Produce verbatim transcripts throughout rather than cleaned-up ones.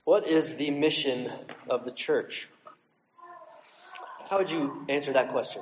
What is the mission of the church? How would you answer that question?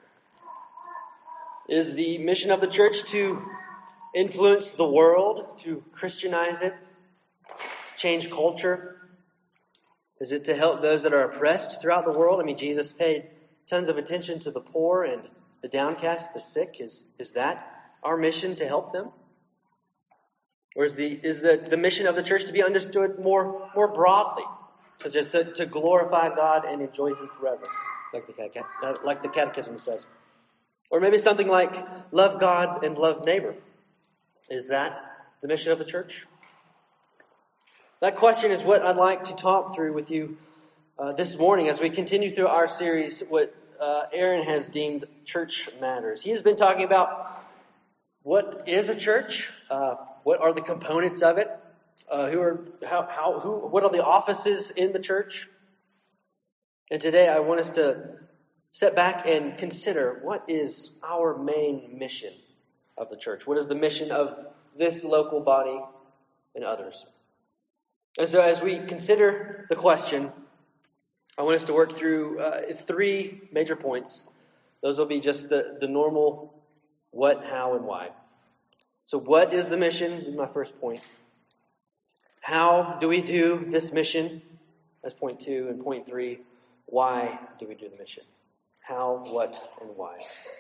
Is the mission of the church to influence the world, to Christianize it, change culture? Is it to help those that are oppressed throughout the world? I mean, Jesus paid tons of attention to the poor and the downcast, the sick. Is, is that our mission, to help them? Or is the is the, the mission of the church to be understood more more broadly, so just to, to glorify God and enjoy Him forever, like the catech- like the Catechism says? Or maybe something like love God and love neighbor. Is that the mission of the church? That question is what I'd like to talk through with you uh, this morning as we continue through our series, what uh, Aaron has deemed Church Matters. He has been talking about what is a church. Uh, What are the components of it? Uh, who are how how who? What are the offices in the church? And today I want us to sit back and consider what is our main mission of the church. What is the mission of this local body and others? And so, as we consider the question, I want us to work through uh, three major points. Those will be just the the normal what, how, and why. So what is the mission? This is my first point. How do we do this mission? That's point two. And point three, why do we do the mission? How, what, and why?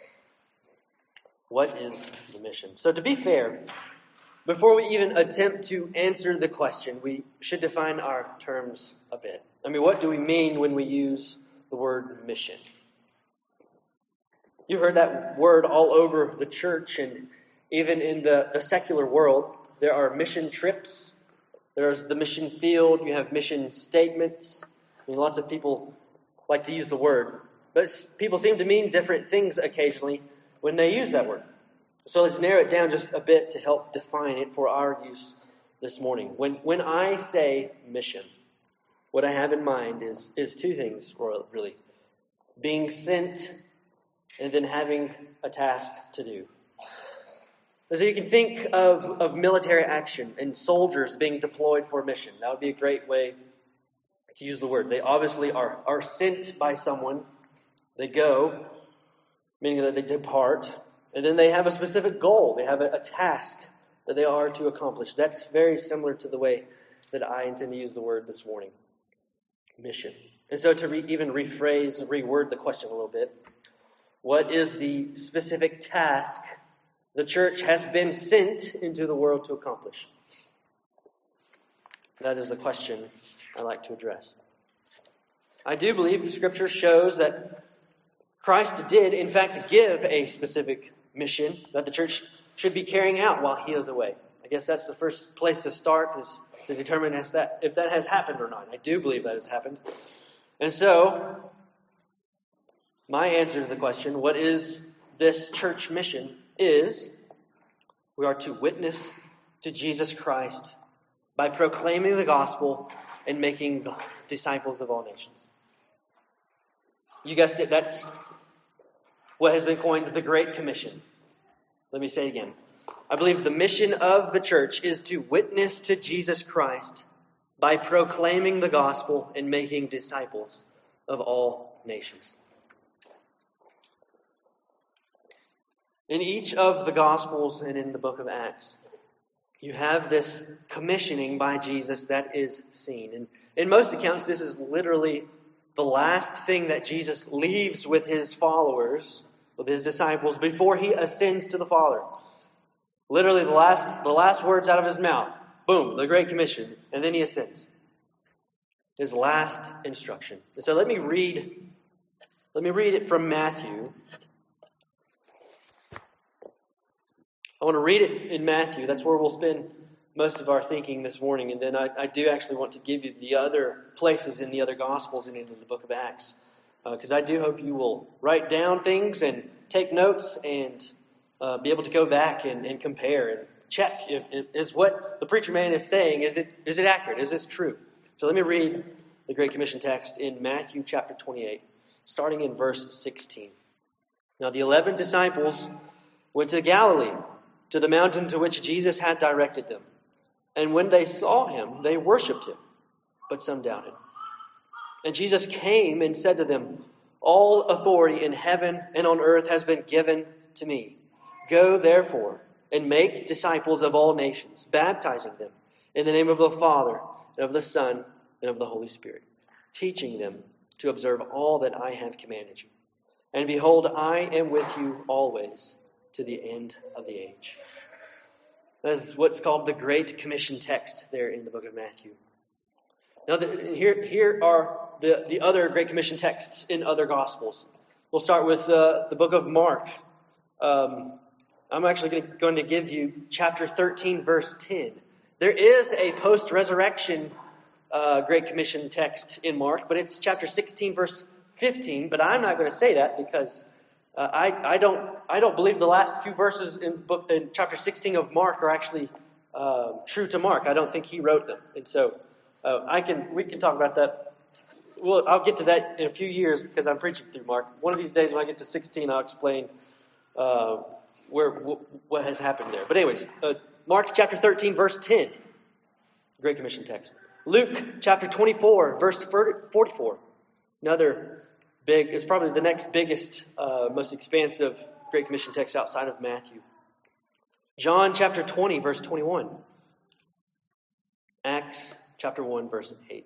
What is the mission? So to be fair, before we even attempt to answer the question, we should define our terms a bit. I mean, what do we mean when we use the word mission? You've heard that word all over the church, and even in the, the secular world, there are mission trips. There's the mission field. You have mission statements. I mean, lots of people like to use the word. But people seem to mean different things occasionally when they use that word. So let's narrow it down just a bit to help define it for our use this morning. When when I say mission, what I have in mind is, is two things, really. Being sent and then having a task to do. So you can think of, of military action and soldiers being deployed for a mission. That would be a great way to use the word. They obviously are, are sent by someone. They go, meaning that they depart, and then they have a specific goal. They have a, a task that they are to accomplish. That's very similar to the way that I intend to use the word this morning. Mission. And so to re, even rephrase, reword the question a little bit, what is the specific task the church has been sent into the world to accomplish? That is the question I'd like to address. I do believe the Scripture shows that Christ did, in fact, give a specific mission that the church should be carrying out while He is away. I guess that's the first place to start, is to determine if that, if that has happened or not. I do believe that has happened. And so, my answer to the question, what is this church mission, is we are to witness to Jesus Christ by proclaiming the gospel and making disciples of all nations. You guessed it, that's what has been coined the Great Commission. Let me say it again. I believe the mission of the church is to witness to Jesus Christ by proclaiming the gospel and making disciples of all nations. In each of the Gospels and in the book of Acts, you have this commissioning by Jesus that is seen. And in most accounts, this is literally the last thing that Jesus leaves with His followers, with His disciples, before He ascends to the Father. Literally the last, the last words out of His mouth. Boom, the Great Commission. And then He ascends. His last instruction. And so let me read, let me read it from Matthew. I want to read it in Matthew. That's where we'll spend most of our thinking this morning. And then I, I do actually want to give you the other places in the other Gospels and in the book of Acts. Because uh, I do hope you will write down things and take notes and uh, be able to go back and, and compare and check if, if is what the preacher man is saying, is it is it accurate? Is this true? So let me read the Great Commission text in Matthew chapter twenty-eight, starting in verse sixteen. Now the eleven disciples went to Galilee, to the mountain to which Jesus had directed them. And when they saw Him, they worshipped Him, but some doubted. And Jesus came and said to them, "All authority in heaven and on earth has been given to me. Go therefore and make disciples of all nations, baptizing them in the name of the Father and of the Son and of the Holy Spirit, teaching them to observe all that I have commanded you. And behold, I am with you always to the end of the age." That is what's called the Great Commission text there in the book of Matthew. Now, the, here, here are the, the other Great Commission texts in other Gospels. We'll start with uh, the book of Mark. Um, I'm actually going to give you chapter thirteen, verse ten. There is a post-resurrection uh, Great Commission text in Mark, but it's chapter sixteen, verse fifteen. But I'm not going to say that because uh, I, I don't I don't believe the last few verses in book in chapter sixteen of Mark are actually uh, true to Mark. I don't think he wrote them, and so uh, I can we can talk about that. Well, I'll get to that in a few years because I'm preaching through Mark. One of these days, when I get to sixteen, I'll explain uh, where wh- what has happened there. But anyways, uh, Mark chapter thirteen, verse ten, Great Commission text. Luke chapter twenty-four, verse forty-four, another big. It's probably the next biggest, uh, most expansive Great Commission text outside of Matthew. John chapter twenty, verse twenty-one. Acts chapter one, verse eight.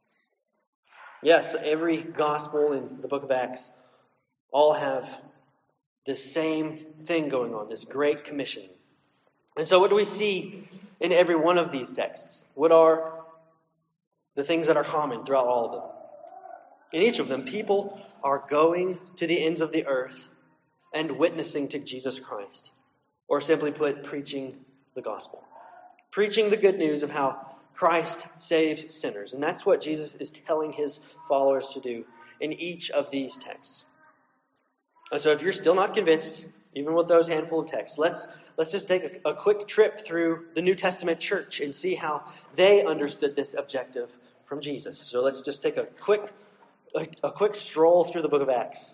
Yes, every gospel in the book of Acts all have this same thing going on, this Great Commission. And so what do we see in every one of these texts? What are the things that are common throughout all of them? In each of them, people are going to the ends of the earth and witnessing to Jesus Christ. Or simply put, preaching the gospel. Preaching the good news of how Christ saves sinners. And that's what Jesus is telling his followers to do in each of these texts. And so if you're still not convinced, even with those handful of texts, let's let's just take a, a quick trip through the New Testament church and see how they understood this objective from Jesus. So let's just take a quick a, a quick stroll through the book of Acts.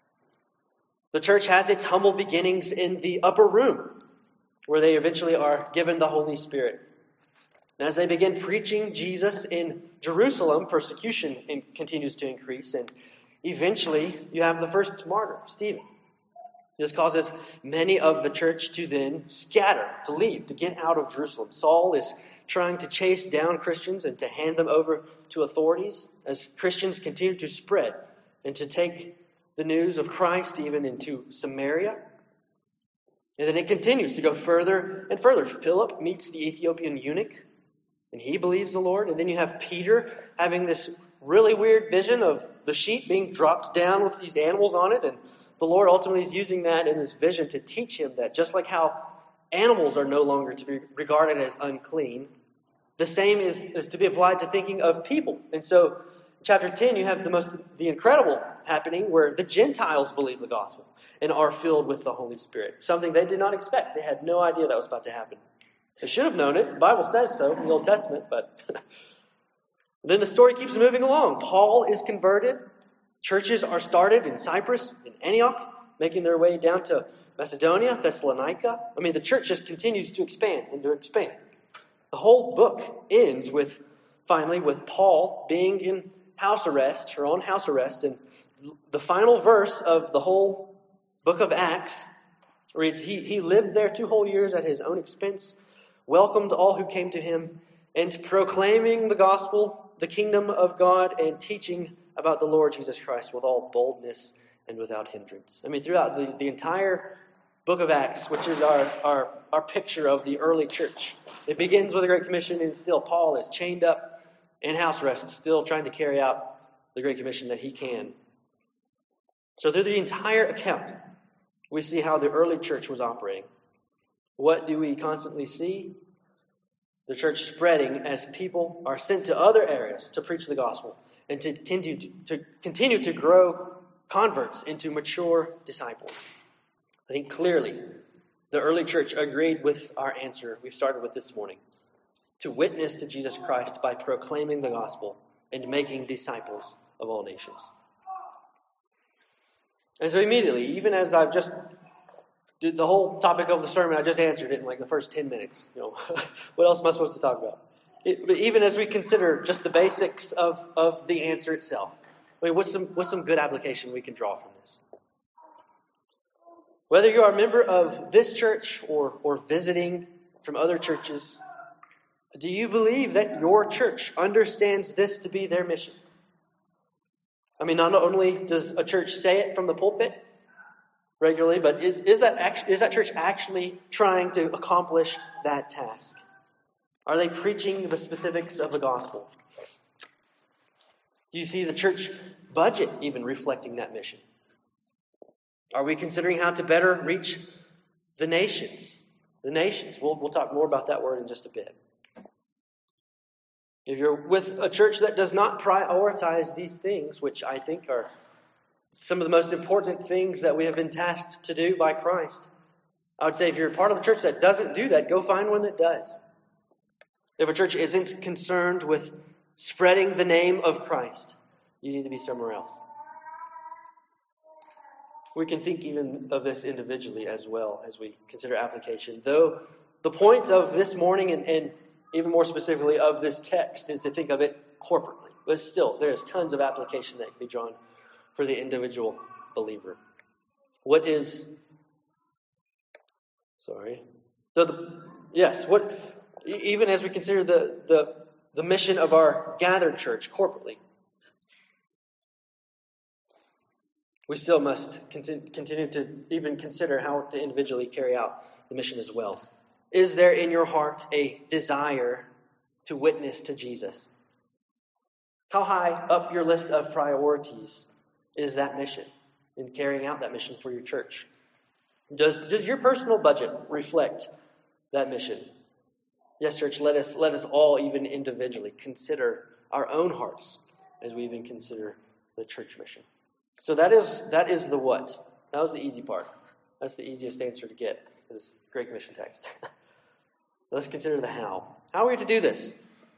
The church has its humble beginnings in the upper room, where they eventually are given the Holy Spirit. And as they begin preaching Jesus in Jerusalem, persecution in, continues to increase. And eventually, you have the first martyr, Stephen. This causes many of the church to then scatter, to leave, to get out of Jerusalem. Saul is trying to chase down Christians and to hand them over to authorities as Christians continue to spread and to take the news of Christ even into Samaria. And then it continues to go further and further. Philip meets the Ethiopian eunuch, and he believes the Lord. And then you have Peter having this really weird vision of the sheep being dropped down with these animals on it. And the Lord ultimately is using that in his vision to teach him that just like how animals are no longer to be regarded as unclean, the same is, is to be applied to thinking of people. And so in chapter ten, you have the most the incredible happening where the Gentiles believe the gospel and are filled with the Holy Spirit. Something they did not expect. They had no idea that was about to happen. They should have known it. The Bible says so in the Old Testament, but then the story keeps moving along. Paul is converted. Churches are started in Cyprus, in Antioch, making their way down to Macedonia, Thessalonica. I mean, the church just continues to expand and to expand. The whole book ends with, finally, with Paul being in house arrest, or on house arrest, and the final verse of the whole book of Acts reads, he, he lived there two whole years at his own expense, welcomed all who came to him, and proclaiming the gospel, the kingdom of God, and teaching about the Lord Jesus Christ with all boldness and without hindrance. I mean, throughout the, the entire book of Acts, which is our, our, our picture of the early church. It begins with the Great Commission, and still Paul is chained up in house arrest, still trying to carry out the Great Commission that he can. So through the entire account, we see how the early church was operating. What do we constantly see? The church spreading as people are sent to other areas to preach the gospel and to continue to, to continue to grow converts into mature disciples. I think clearly the early church agreed with our answer we started with this morning, to witness to Jesus Christ by proclaiming the gospel and making disciples of all nations. And so immediately, even as I've just did the whole topic of the sermon, I just answered it in like the first ten minutes. You know, what else am I supposed to talk about? It, but even as we consider just the basics of, of the answer itself, I mean, what's some, what's some good application we can draw from this? Whether you are a member of this church or, or visiting from other churches, do you believe that your church understands this to be their mission? I mean, not only does a church say it from the pulpit regularly, but is, is, that, act, is that church actually trying to accomplish that task? Are they preaching the specifics of the gospel? Do you see the church budget even reflecting that mission? Are we considering how to better reach the nations? The nations. We'll, we'll talk more about that word in just a bit. If you're with a church that does not prioritize these things, which I think are some of the most important things that we have been tasked to do by Christ, I would say if you're part of a church that doesn't do that, go find one that does. If a church isn't concerned with spreading the name of Christ, you need to be somewhere else. We can think even of this individually as well as we consider application. Though the point of this morning and, and even more specifically of this text is to think of it corporately. But still, there's tons of application that can be drawn for the individual believer. What is... Sorry. So the, yes, what... Even as we consider the, the, the mission of our gathered church corporately, we still must continue, continue to even consider how to individually carry out the mission as well. Is there in your heart a desire to witness to Jesus? How high up your list of priorities is that mission in carrying out that mission for your church? Does, does your personal budget reflect that mission? Yes, church, let us let us all, even individually, consider our own hearts as we even consider the church mission. So that is that is the what. That was the easy part. That's the easiest answer to get, is Great Commission text. Let's consider the how. How are we to do this?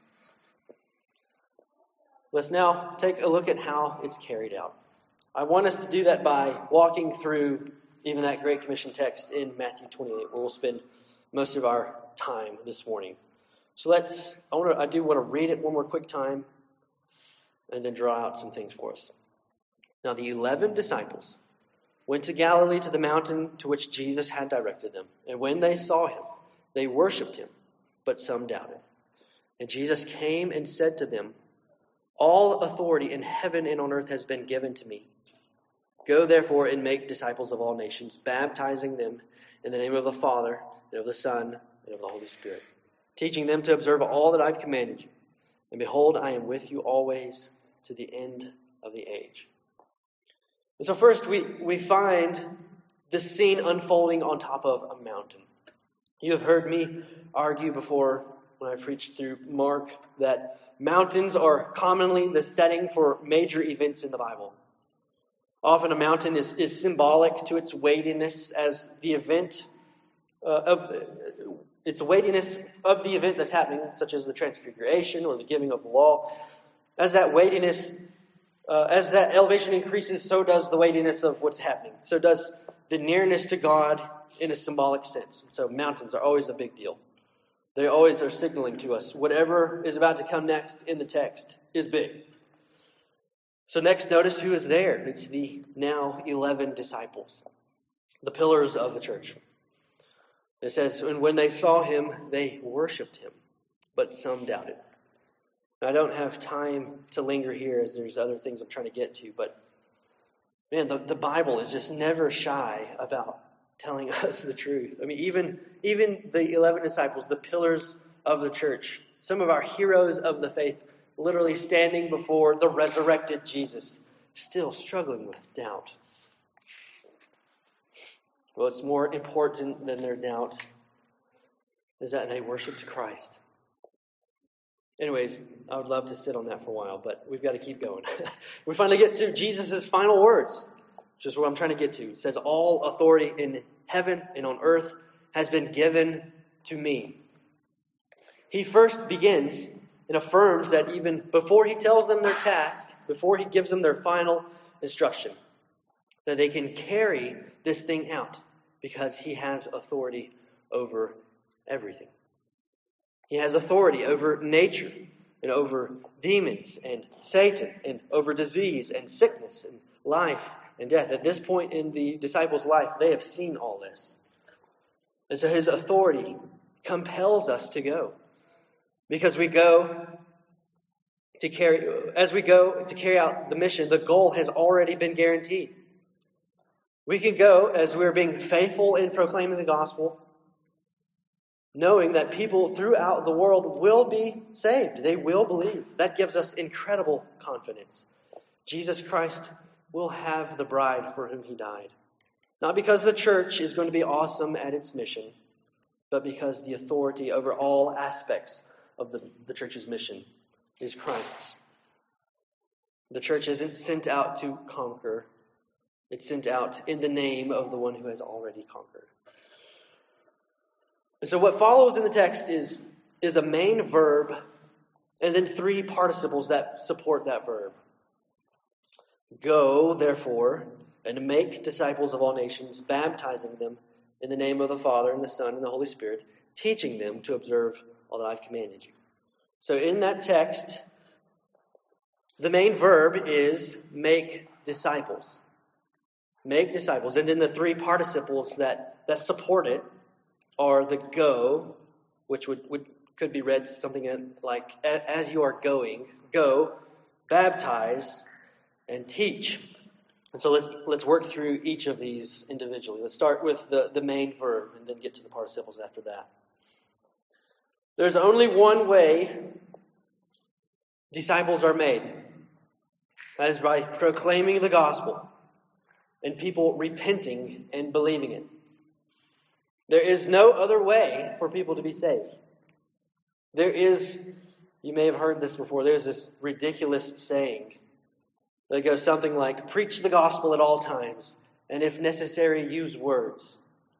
Let's now take a look at how it's carried out. I want us to do that by walking through even that Great Commission text in Matthew twenty-eight, where we'll spend most of our time this morning. So let's, I want to, I do want to read it one more quick time and then draw out some things for us. Now the eleven disciples went to Galilee to the mountain to which Jesus had directed them. And when they saw him, they worshipped him, but some doubted. And Jesus came and said to them, "All authority in heaven and on earth has been given to me. Go therefore and make disciples of all nations, baptizing them in the name of the Father, and of the Son, and of the Holy Spirit, teaching them to observe all that I've commanded you. And behold, I am with you always to the end of the age." And so first we, we find the scene unfolding on top of a mountain. You have heard me argue before when I preached through Mark that mountains are commonly the setting for major events in the Bible. Often a mountain is, is symbolic to its weightiness as the event Uh, of its weightiness of the event that's happening, such as the Transfiguration or the giving of the law. As that weightiness, uh, as that elevation increases, so does the weightiness of what's happening. So does the nearness to God in a symbolic sense. So mountains are always a big deal. They always are signaling to us whatever is about to come next in the text is big. So next, notice who is there. It's the now eleven disciples, the pillars of the church. It says, and when they saw him, they worshipped him, but some doubted. I don't have time to linger here as there's other things I'm trying to get to, but man, the, the Bible is just never shy about telling us the truth. I mean, even, even the eleven disciples, the pillars of the church, some of our heroes of the faith, literally standing before the resurrected Jesus, still struggling with doubt. What's more important than their doubt is that they worshiped Christ. Anyways, I would love to sit on that for a while, but we've got to keep going. We finally get to Jesus' final words, which is what I'm trying to get to. It says, "All authority in heaven and on earth has been given to me." He first begins and affirms that even before he tells them their task, before he gives them their final instruction, that they can carry this thing out because he has authority over everything. He has authority over nature and over demons and Satan and over disease and sickness and life and death. At this point in the disciples' life, they have seen all this. And so his authority compels us to go. Because we go to carry, as we go to carry out the mission, the goal has already been guaranteed. We can go as we're being faithful in proclaiming the gospel, knowing that people throughout the world will be saved. They will believe. That gives us incredible confidence. Jesus Christ will have the bride for whom he died. Not because the church is going to be awesome at its mission, but because the authority over all aspects of the, the church's mission is Christ's. The church isn't sent out to conquer. It's sent out in the name of the one who has already conquered. And so what follows in the text is, is a main verb and then three participles that support that verb. Go, therefore, and make disciples of all nations, baptizing them in the name of the Father and the Son and the Holy Spirit, teaching them to observe all that I've commanded you. So in that text, the main verb is make disciples. Make disciples. And then the three participles that, that support it are the go, which would, would could be read something like as you are going, go, baptize, and teach. And so let's let's work through each of these individually. Let's start with the, the main verb and then get to the participles after that. There's only one way disciples are made. That is by proclaiming the gospel and people repenting and believing it. There is no other way for people to be saved. There is, you may have heard this before, there's this ridiculous saying that goes something like, preach the gospel at all times, and if necessary, use words.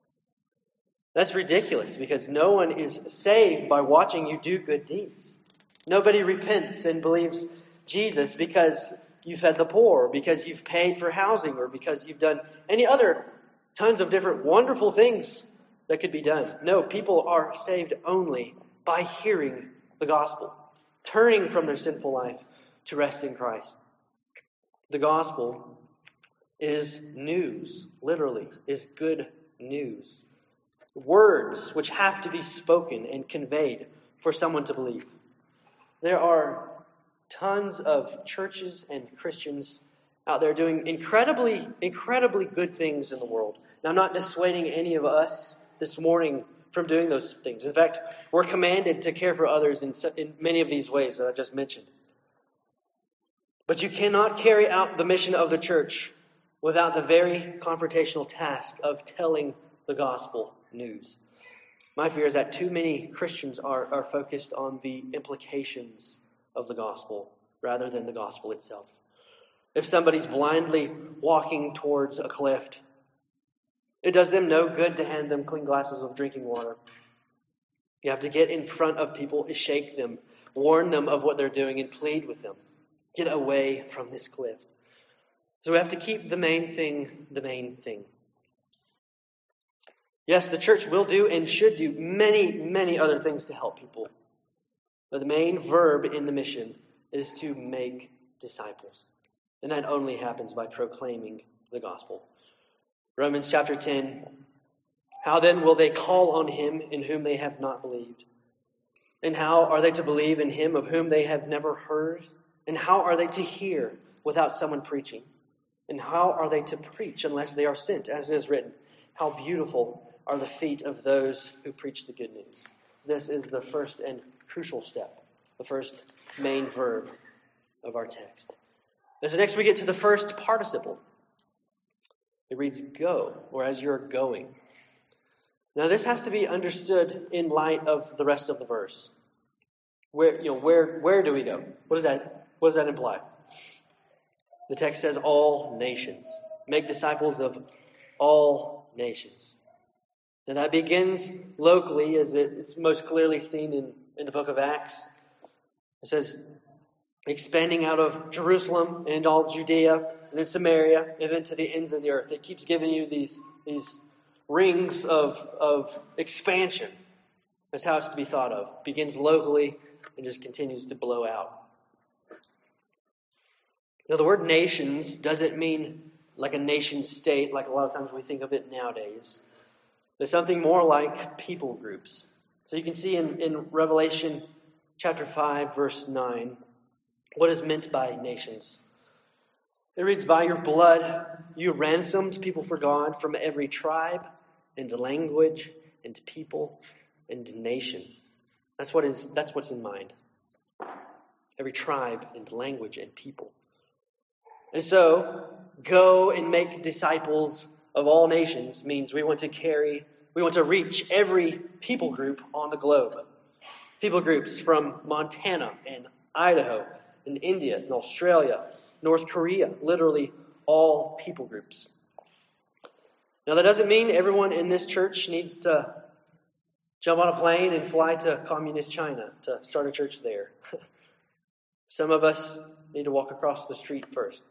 That's ridiculous because no one is saved by watching you do good deeds. Nobody repents and believes Jesus because you fed the poor, or because you've paid for housing, or because you've done any other tons of different wonderful things that could be done. No, people are saved only by hearing the gospel, turning from their sinful life to rest in Christ. The gospel is news, literally, is good news. Words which have to be spoken and conveyed for someone to believe. There are tons of churches and Christians out there doing incredibly, incredibly good things in the world. Now, I'm not dissuading any of us this morning from doing those things. In fact, we're commanded to care for others in, in many of these ways that I just mentioned. But you cannot carry out the mission of the church without the very confrontational task of telling the gospel news. My fear is that too many Christians are, are focused on the implications of the gospel rather than the gospel itself. If somebody's blindly walking towards a cliff, it does them no good to hand them clean glasses of drinking water. You have to get in front of people, shake them, warn them of what they're doing, and plead with them. Get away from this cliff. So we have to keep the main thing the main thing. Yes, the church will do and should do many, many other things to help people. But the main verb in the mission is to make disciples. And that only happens by proclaiming the gospel. Romans chapter ten. How then will they call on him in whom they have not believed? And how are they to believe in him of whom they have never heard? And how are they to hear without someone preaching? And how are they to preach unless they are sent? As it is written, how beautiful are the feet of those who preach the good news. This is the first and crucial step, the first main verb of our text. And so next we get to the first participle. It reads go, or as you're going. Now this has to be understood in light of the rest of the verse. Where you know where where do we go? What does that what does that imply? The text says all nations. Make disciples of all nations. And that begins locally, as it's most clearly seen in, in the book of Acts. It says, expanding out of Jerusalem and all Judea, and then Samaria, and then to the ends of the earth. It keeps giving you these, these rings of, of expansion. That's how it's to be thought of. Begins locally and just continues to blow out. Now, the word nations doesn't mean like a nation state, like a lot of times we think of it nowadays. There's something more like people groups. So you can see in, in Revelation chapter five, verse nine, what is meant by nations. It reads, "By your blood you ransomed people for God from every tribe and language and people and nation." That's what is that's what's in mind. Every tribe and language and people. And so, go and make disciples of all nations means we want to carry, we want to reach every people group on the globe. People groups from Montana and Idaho and India and Australia, North Korea, literally all people groups. Now that doesn't mean everyone in this church needs to jump on a plane and fly to communist China to start a church there. Some of us need to walk across the street first.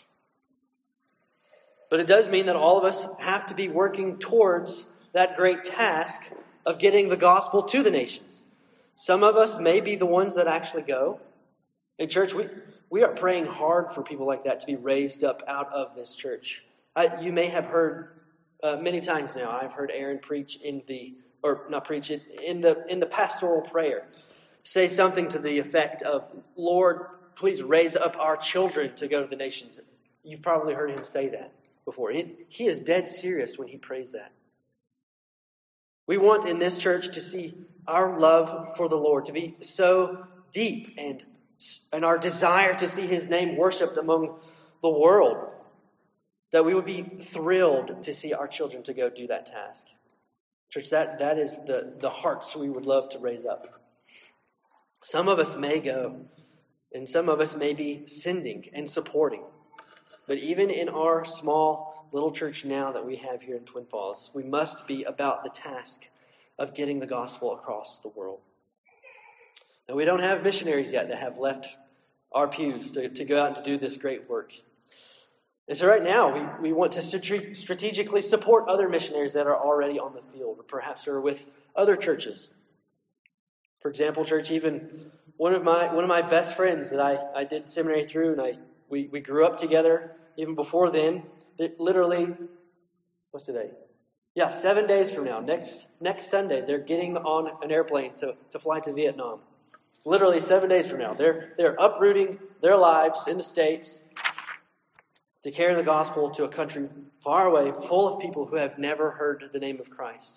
But it does mean that all of us have to be working towards that great task of getting the gospel to the nations. Some of us may be the ones that actually go. In church, we, we are praying hard for people like that to be raised up out of this church. I, you may have heard uh, many times now, I've heard Aaron preach in the, or not preach it, in the, in the pastoral prayer. Say something to the effect of, "Lord, please raise up our children to go to the nations." You've probably heard him say that before. He, he is dead serious when he prays that. We want in this church to see our love for the Lord to be so deep and, and our desire to see His name worshipped among the world that we would be thrilled to see our children to go do that task. Church, that, that is the, the hearts we would love to raise up. Some of us may go, and some of us may be sending and supporting. But even in our small little church now that we have here in Twin Falls, we must be about the task of getting the gospel across the world. Now, we don't have missionaries yet that have left our pews to, to go out and to do this great work. And so right now, we, we want to strategically support other missionaries that are already on the field, or perhaps are with other churches. For example, church, even one of my one of my best friends that I, I did seminary through, and I we, we grew up together even before then. Literally, what's today? Yeah, seven days from now, next next Sunday, they're getting on an airplane to, to fly to Vietnam. Literally seven days from now. They're they're uprooting their lives in the States to carry the gospel to a country far away, full of people who have never heard the name of Christ.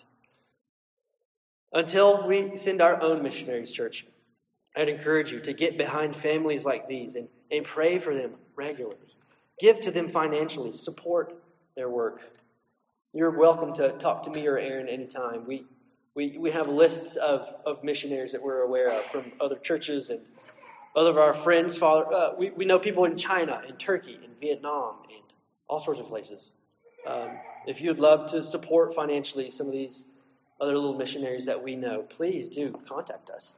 Until we send our own missionaries, church, I'd encourage you to get behind families like these and, and pray for them regularly. Give to them financially. Support their work. You're welcome to talk to me or Aaron anytime. We we we have lists of, of missionaries that we're aware of from other churches and other of our friends. Father, uh, we, we know people in China, in Turkey, in Vietnam, and all sorts of places. Um, if you'd love to support financially some of these other little missionaries that we know, please do contact us.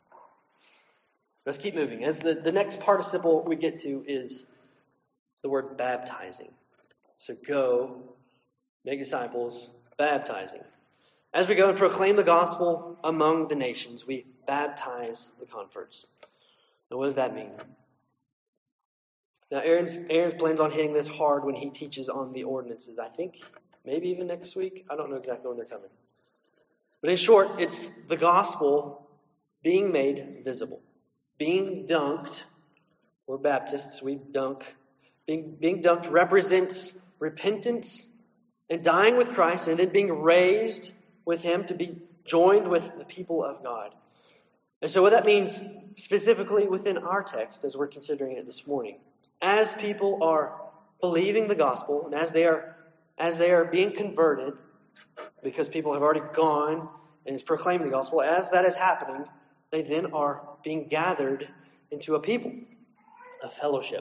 Let's keep moving. As the, the next participle we get to is the word baptizing. So go, make disciples, baptizing. As we go and proclaim the gospel among the nations, we baptize the converts. Now, what does that mean? Now, Aaron's, Aaron's plans on hitting this hard when he teaches on the ordinances. I think maybe even next week. I don't know exactly when they're coming. But in short, it's the gospel being made visible. Being dunked, we're Baptists, we dunk. Being, being dunked represents repentance and dying with Christ and then being raised with Him to be joined with the people of God. And so what that means specifically within our text as we're considering it this morning, as people are believing the gospel and as they are as they are being converted, because people have already gone and is proclaiming the gospel, as that is happening, they then are being gathered into a people, a fellowship.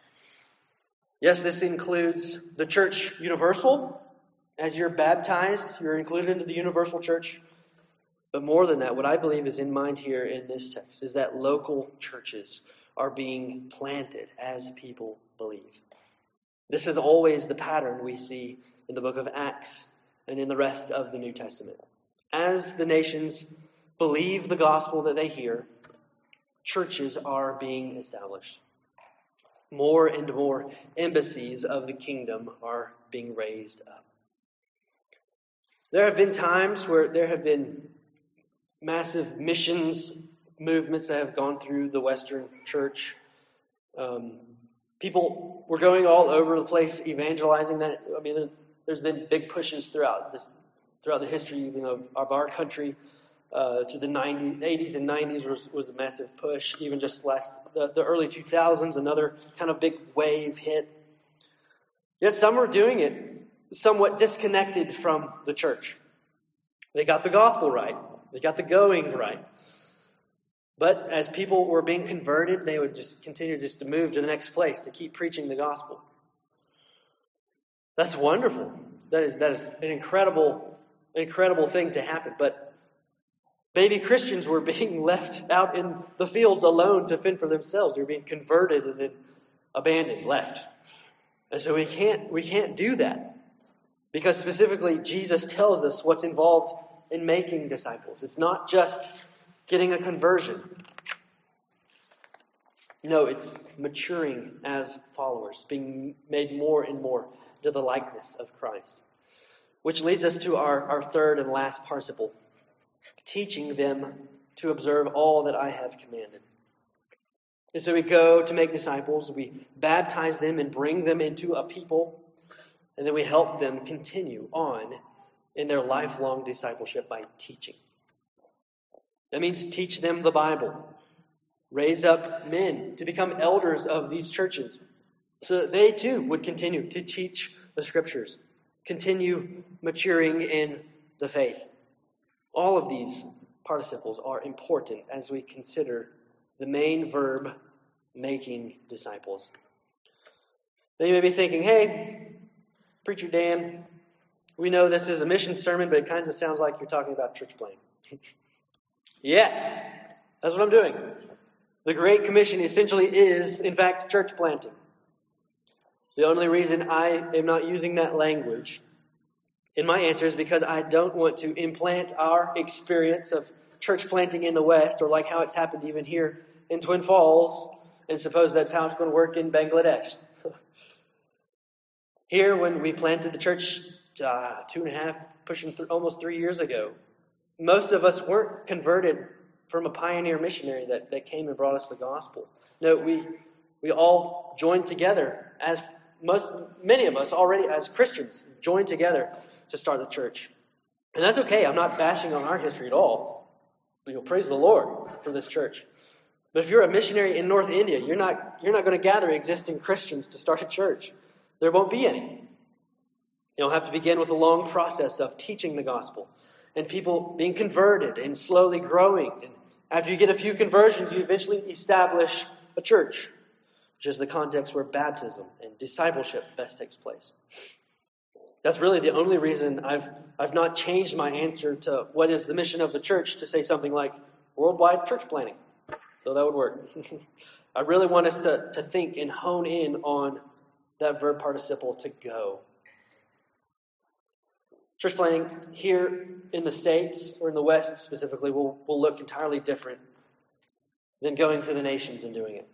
Yes, this includes the church universal. As you're baptized, you're included into the universal church. But more than that, what I believe is in mind here in this text is that local churches are being planted as people believe. This is always the pattern we see in the book of Acts and in the rest of the New Testament. As the nations believe the gospel that they hear, churches are being established. More and more embassies of the kingdom are being raised up. There have been times where there have been massive missions movements that have gone through the Western church. Um, people were going all over the place evangelizing. That I mean, there's been big pushes throughout this, throughout the history you know, of our country. Uh, through the nineties, eighties and nineties was, was a massive push. Even just last the, the early two thousands, another kind of big wave hit. Yet some were doing it somewhat disconnected from the church. They got the gospel right. They got the going right. But as people were being converted, they would just continue just to move to the next place to keep preaching the gospel. That's wonderful. That is that is an incredible, incredible thing to happen. But baby Christians were being left out in the fields alone to fend for themselves. They were being converted and then abandoned, left. And so we can't we can't do that. Because specifically Jesus tells us what's involved in making disciples. It's not just getting a conversion. No, it's maturing as followers, being made more and more to the likeness of Christ. Which leads us to our, our third and last participle. Teaching them to observe all that I have commanded. And so we go to make disciples, we baptize them and bring them into a people, and then we help them continue on in their lifelong discipleship by teaching. That means teach them the Bible. Raise up men to become elders of these churches so that they too would continue to teach the Scriptures, continue maturing in the faith. All of these participles are important as we consider the main verb, making disciples. Then you may be thinking, hey, Preacher Dan, we know this is a mission sermon, but it kind of sounds like you're talking about church planting. Yes, that's what I'm doing. The Great Commission essentially is, in fact, church planting. The only reason I am not using that language in my answer is because I don't want to implant our experience of church planting in the West, or like how it's happened even here in Twin Falls, and suppose that's how it's going to work in Bangladesh. Here, when we planted the church uh, two and a half, pushing th- almost three years ago, most of us weren't converted from a pioneer missionary that, that came and brought us the gospel. No, we we all joined together as most many of us already as Christians joined together to start the church. And that's okay. I'm not bashing on our history at all. You know, praise the Lord for this church. But if you're a missionary in North India, you're not you're not going to gather existing Christians to start a church. There won't be any. You'll have to begin with a long process of teaching the gospel and people being converted and slowly growing. And after you get a few conversions, you eventually establish a church, which is the context where baptism and discipleship best takes place. That's really the only reason I've I've not changed my answer to what is the mission of the church to say something like worldwide church planting. So that would work. I really want us to, to think and hone in on that verb participle, to go. Church planting here in the States, or in the West specifically, will, will look entirely different than going to the nations and doing it.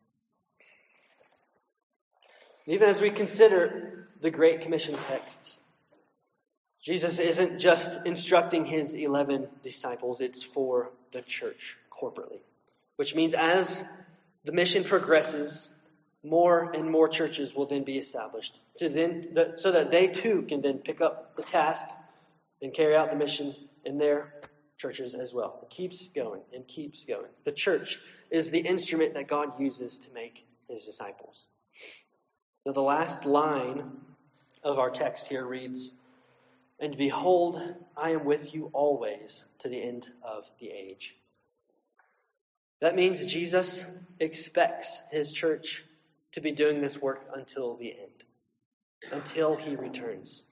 Even as we consider the Great Commission texts, Jesus isn't just instructing his eleven disciples, it's for the church corporately. Which means as the mission progresses, more and more churches will then be established, to then the, so that they too can then pick up the task and carry out the mission in their churches as well. It keeps going and keeps going. The church is the instrument that God uses to make his disciples. Now, the last line of our text here reads, "And behold, I am with you always to the end of the age." That means Jesus expects his church to be doing this work until the end, until he returns.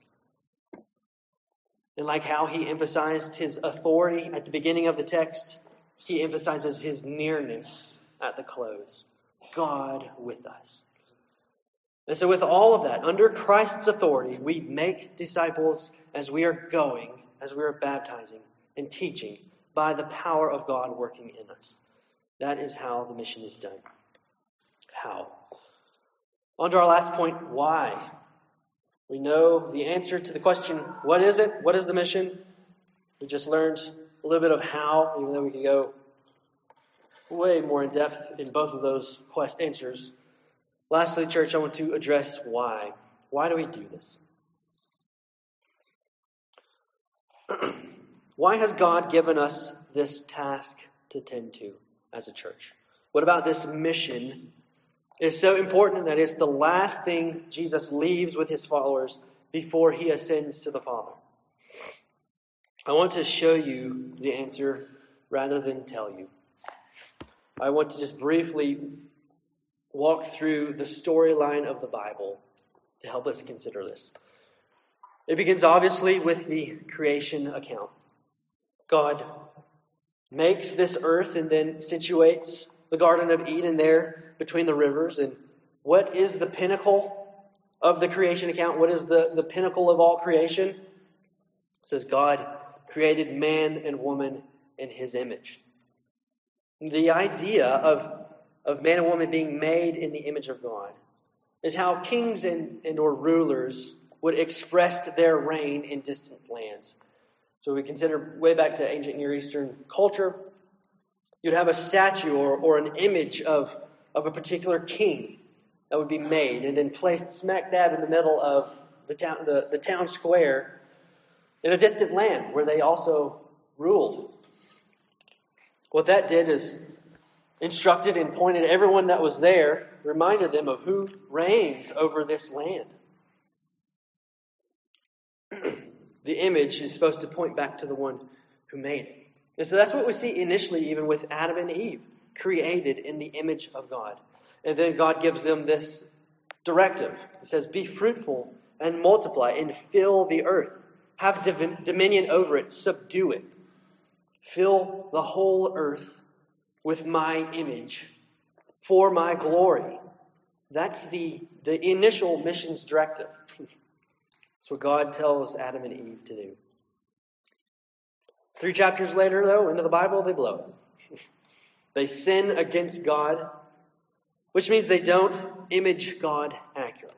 And like how he emphasized his authority at the beginning of the text, he emphasizes his nearness at the close. God with us. And so with all of that, under Christ's authority, we make disciples as we are going, as we are baptizing and teaching by the power of God working in us. That is how the mission is done. How? On to our last point, why? We know the answer to the question, what is it? What is the mission? We just learned a little bit of how, even though we could go way more in depth in both of those quest- answers. Lastly, church, I want to address why. Why do we do this? Why has God given us this task to tend to as a church? What about this mission is so important that it's the last thing Jesus leaves with his followers before he ascends to the Father? I want to show you the answer rather than tell you. I want to just briefly walk through the storyline of the Bible to help us consider this. It begins obviously with the creation account. God makes this earth and then situates the Garden of Eden there between the rivers. And what is the pinnacle of the creation account? What is the, the pinnacle of all creation? It says God created man and woman in his image. The idea of, of man and woman being made in the image of God is how kings and, and or rulers would express their reign in distant lands. So we consider way back to ancient Near Eastern culture, you'd have a statue or, or an image of, of a particular king that would be made and then placed smack dab in the middle of the town, the, the town square in a distant land where they also ruled. What that did is instructed and pointed everyone that was there, reminded them of who reigns over this land. The image is supposed to point back to the one who made it. And so that's what we see initially even with Adam and Eve, created in the image of God. And then God gives them this directive. It says, be fruitful and multiply and fill the earth. Have div- dominion over it. Subdue it. Fill the whole earth with my image for my glory. That's the, the initial missions directive. That's what God tells Adam and Eve to do. Three chapters later, though, into the Bible, they blow it. They sin against God, which means they don't image God accurately.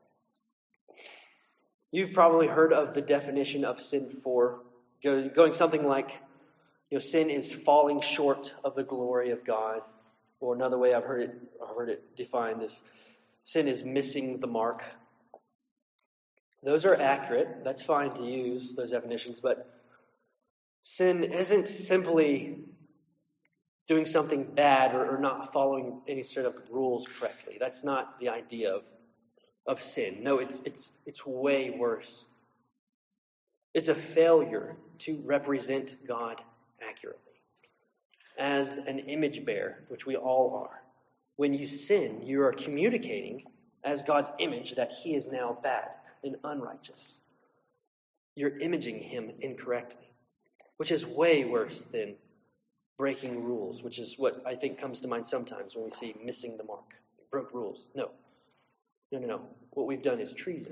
You've probably heard of the definition of sin before, going something like, you know, sin is falling short of the glory of God. Or another way I've heard it, I've heard it defined is sin is missing the mark. Those are accurate. That's fine to use those definitions, but sin isn't simply doing something bad or, or not following any sort of rules correctly. That's not the idea of, of sin. No, it's it's it's way worse. It's a failure to represent God accurately. As an image bearer, which we all are, when you sin, you are communicating as God's image that he is now bad and unrighteous. You're imaging him incorrectly, which is way worse than breaking rules, which is what I think comes to mind sometimes when we see missing the mark. Broke rules. No. No, no, no. What we've done is treason.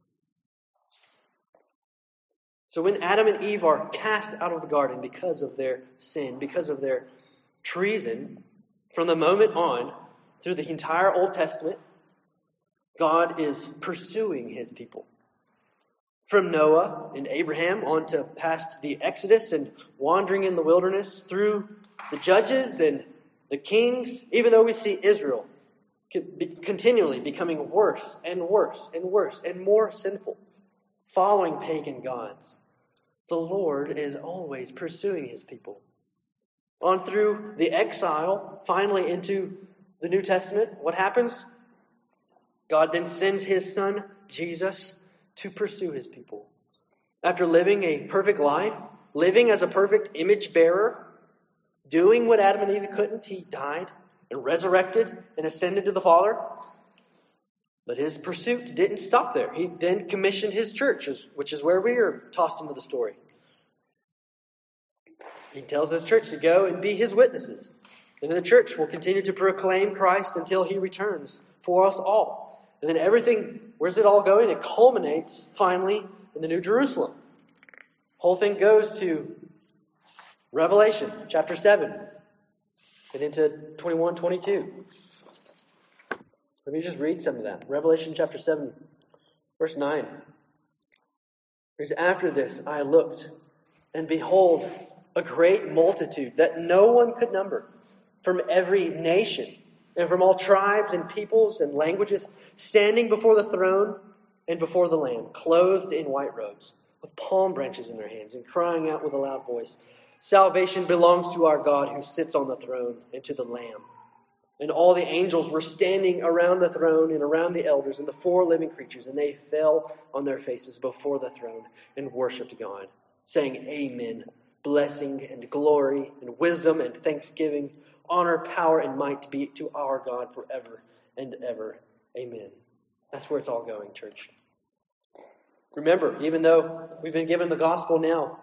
So when Adam and Eve are cast out of the garden because of their sin, because of their treason, from the moment on, through the entire Old Testament, God is pursuing his people. From Noah and Abraham on to past the Exodus and wandering in the wilderness, through the judges and the kings, even though we see Israel continually becoming worse and worse and worse and more sinful, following pagan gods. The Lord is always pursuing his people. On through the exile, finally into the New Testament, what happens? God then sends his son, Jesus, to pursue his people. After living a perfect life, living as a perfect image bearer, doing what Adam and Eve couldn't, he died and resurrected and ascended to the Father. But his pursuit didn't stop there. He then commissioned his church, which is where we are tossed into the story. He tells his church to go and be his witnesses. And then the church will continue to proclaim Christ until he returns for us all. And then everything, where's it all going? It culminates finally in the New Jerusalem. The whole thing goes to Revelation chapter seven and into twenty-one, twenty-two. Let me just read some of that. Revelation chapter seven, verse nine. Because after this I looked, and behold, a great multitude that no one could number, from every nation and from all tribes and peoples and languages, standing before the throne and before the Lamb, clothed in white robes, with palm branches in their hands, and crying out with a loud voice, "Salvation belongs to our God who sits on the throne and to the Lamb." And all the angels were standing around the throne and around the elders and the four living creatures, and they fell on their faces before the throne and worshipped God, saying, "Amen. Blessing and glory and wisdom and thanksgiving, honor, power, and might be to our God forever and ever. Amen." That's where it's all going, church. Remember, even though we've been given the gospel now,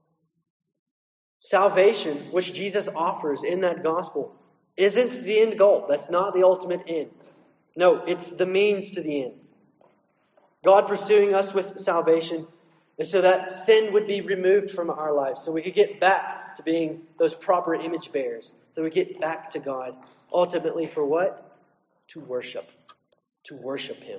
salvation, which Jesus offers in that gospel, isn't the end goal. That's not the ultimate end. No, it's the means to the end. God pursuing us with salvation is so that sin would be removed from our lives, so we could get back to being those proper image bearers, so we get back to God. Ultimately for what? To worship. To worship Him.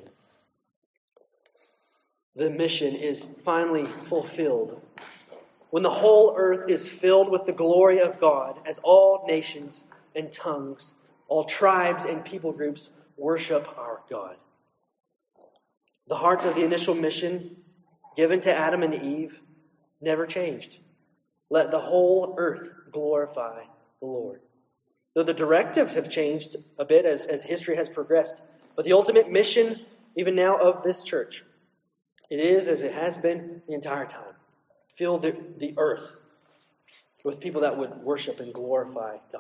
The mission is finally fulfilled when the whole earth is filled with the glory of God, as all nations and tongues, all tribes and people groups worship our God. The heart of the initial mission given to Adam and Eve never changed. Let the whole earth glorify the Lord. Though the directives have changed a bit as, as history has progressed, but the ultimate mission, even now, of this church, it is as it has been the entire time. Fill the, the earth with people that would worship and glorify God.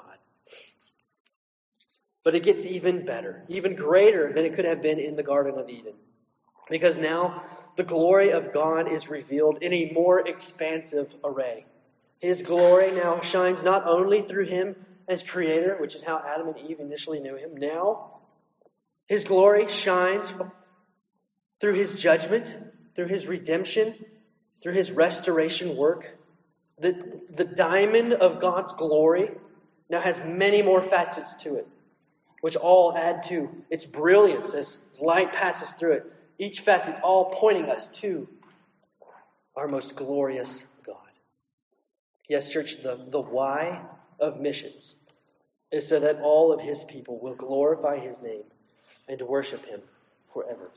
But it gets even better, even greater than it could have been in the Garden of Eden. Because now the glory of God is revealed in a more expansive array. His glory now shines not only through Him as Creator, which is how Adam and Eve initially knew Him. Now, His glory shines through His judgment, through His redemption, through His restoration work. The, the diamond of God's glory now has many more facets to it, which all add to its brilliance as light passes through it. Each facet all pointing us to our most glorious God. Yes, church, the, the why of missions is so that all of His people will glorify His name and worship Him forever.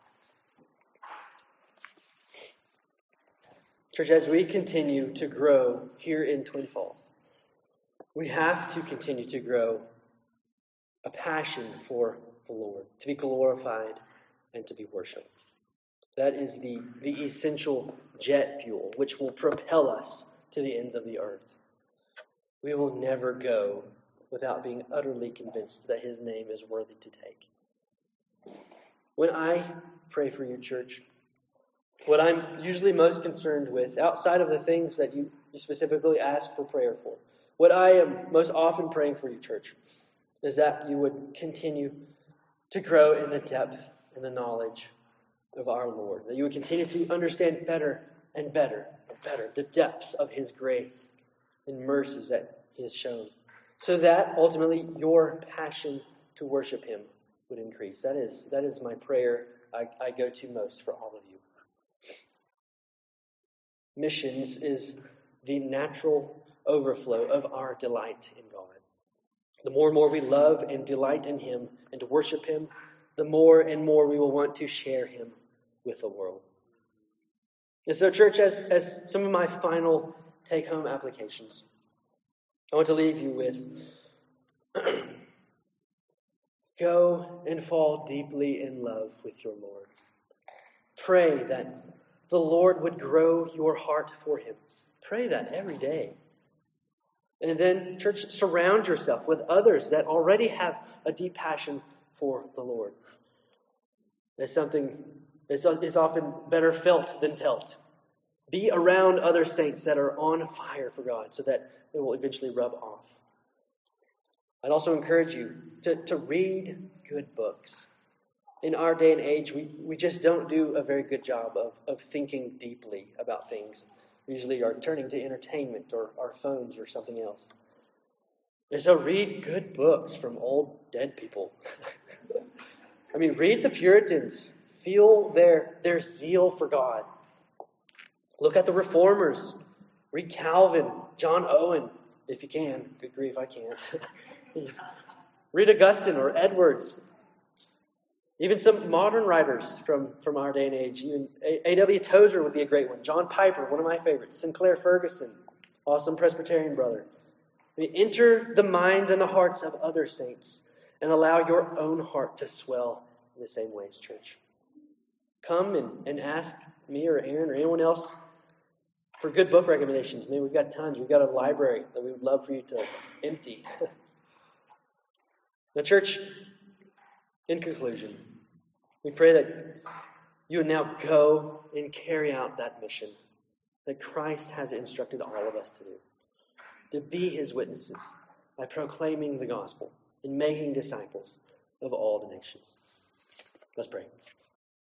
Church, as we continue to grow here in Twin Falls, we have to continue to grow a passion for the Lord, to be glorified and to be worshipped. That is the, the essential jet fuel which will propel us to the ends of the earth. We will never go without being utterly convinced that His name is worthy to take. When I pray for you, church, what I'm usually most concerned with, outside of the things that you, you specifically ask for prayer for, what I am most often praying for you, church, is that you would continue to grow in the depth and the knowledge of our Lord. That you would continue to understand better and better and better the depths of His grace and mercies that He has shown. So that ultimately your passion to worship Him would increase. That is, that is my prayer I, I go to most for all of you. Missions is the natural overflow of our delight in God. The more and more we love and delight in Him and to worship Him, the more and more we will want to share Him with the world. And so, church, as, as some of my final take-home applications, I want to leave you with go and fall deeply in love with your Lord. Pray that the Lord would grow your heart for Him. Pray that every day. And then, church, surround yourself with others that already have a deep passion for the Lord. It's something that is often better felt than telt. Be around other saints that are on fire for God so that it will eventually rub off. I'd also encourage you to, to read good books. In our day and age, we, we just don't do a very good job of, of thinking deeply about things. We usually are turning to entertainment or our phones or something else. And so read good books from old dead people. I mean, read the Puritans. Feel their, their zeal for God. Look at the Reformers. Read Calvin, John Owen, if you can. Good grief, I can't. Read Augustine or Edwards. Even some modern writers from, from our day and age. Even A W Tozer would be a great one. John Piper, one of my favorites. Sinclair Ferguson, awesome Presbyterian brother. I mean, enter the minds and the hearts of other saints and allow your own heart to swell in the same ways, church. Come and, and ask me or Aaron or anyone else for good book recommendations. I mean, we've got tons. We've got a library that we would love for you to empty. Now, church, in conclusion, we pray that you would now go and carry out that mission that Christ has instructed all of us to do. To be his witnesses by proclaiming the gospel and making disciples of all the nations. Let's pray.